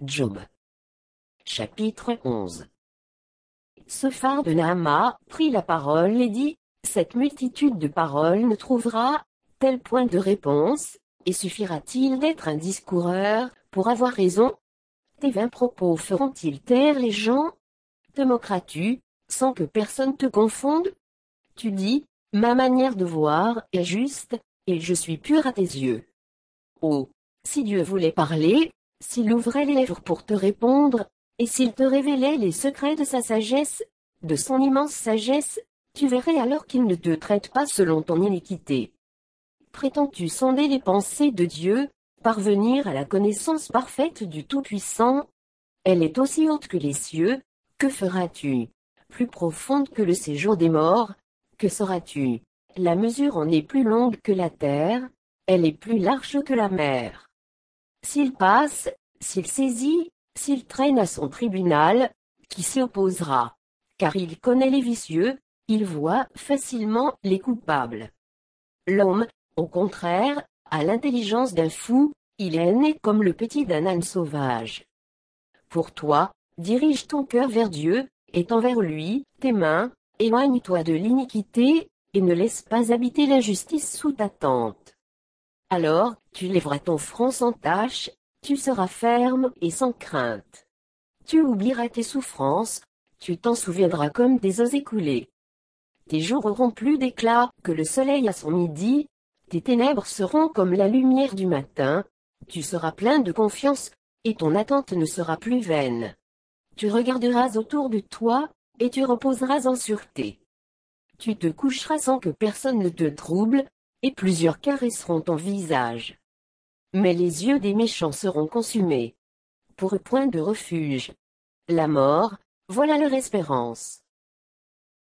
Job. Chapitre 11. Sophar de Naama prit la parole et dit, cette multitude de paroles ne trouvera tel point de réponse, et suffira-t-il d'être un discoureur, pour avoir raison? Tes vains propos feront-ils taire les gens? Te moqueras-tu, sans que personne te confonde? Tu dis, ma manière de voir est juste, et je suis pur à tes yeux. Oh, si Dieu voulait parler, s'il ouvrait les lèvres pour te répondre, et s'il te révélait les secrets de sa sagesse, de son immense sagesse, tu verrais alors qu'il ne te traite pas selon ton iniquité. Prétends-tu sonder les pensées de Dieu, parvenir à la connaissance parfaite du Tout-Puissant? Elle est aussi haute que les cieux, que feras-tu? Plus profonde que le séjour des morts, que sauras-tu? La mesure en est plus longue que la terre, elle est plus large que la mer. S'il passe, s'il saisit, s'il traîne à son tribunal, qui s'y opposera? Car il connaît les vicieux, il voit facilement les coupables. L'homme, au contraire, a l'intelligence d'un fou, il est né comme le petit d'un âne sauvage. Pour toi, dirige ton cœur vers Dieu, et envers lui, tes mains, éloigne-toi de l'iniquité, et ne laisse pas habiter l'injustice sous ta tente. Alors, tu lèveras ton front sans tache, tu seras ferme et sans crainte. Tu oublieras tes souffrances, tu t'en souviendras comme des eaux écoulées. Tes jours auront plus d'éclat que le soleil à son midi, tes ténèbres seront comme la lumière du matin, tu seras plein de confiance, et ton attente ne sera plus vaine. Tu regarderas autour de toi, et tu reposeras en sûreté. Tu te coucheras sans que personne ne te trouble, et plusieurs caresseront ton visage. Mais les yeux des méchants seront consumés. Pour eux point de refuge. La mort, voilà leur espérance.